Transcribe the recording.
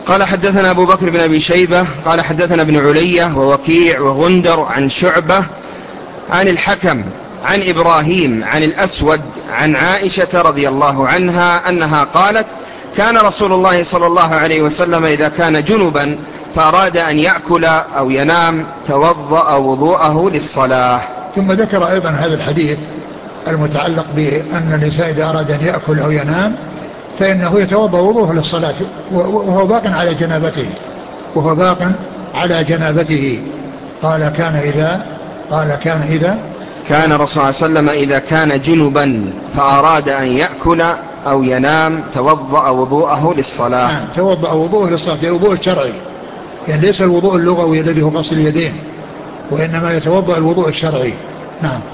قال حدثنا أبو بكر بن أبي شيبة قال حدثنا ابن علية ووكيع وغندر عن شعبة عن الحكم عن إبراهيم عن الأسود عن عائشة رضي الله عنها أنها قالت كان رسول الله صلى الله عليه وسلم إذا كان جنبا فأراد أن يأكل أو ينام توضأ وضوءه للصلاة. ثم ذكر أيضا هذا الحديث المتعلق بأن الإنسان إذا أراد أن يأكل أو ينام فإنه يتوضأ وضوءه للصلاة وهو باق على جنابته قال كان إذا كان رسول الله صلى الله عليه وسلم إذا كان جنبا فأراد أن يأكل أو ينام توضأ وضوءه للصلاة. نعم توضأ وضوءه للصلاة، الوضوء الشرعي، يعني ليس الوضوء اللغوي الذي هو غسل اليدين، وإنما يتوضأ الوضوء الشرعي. نعم.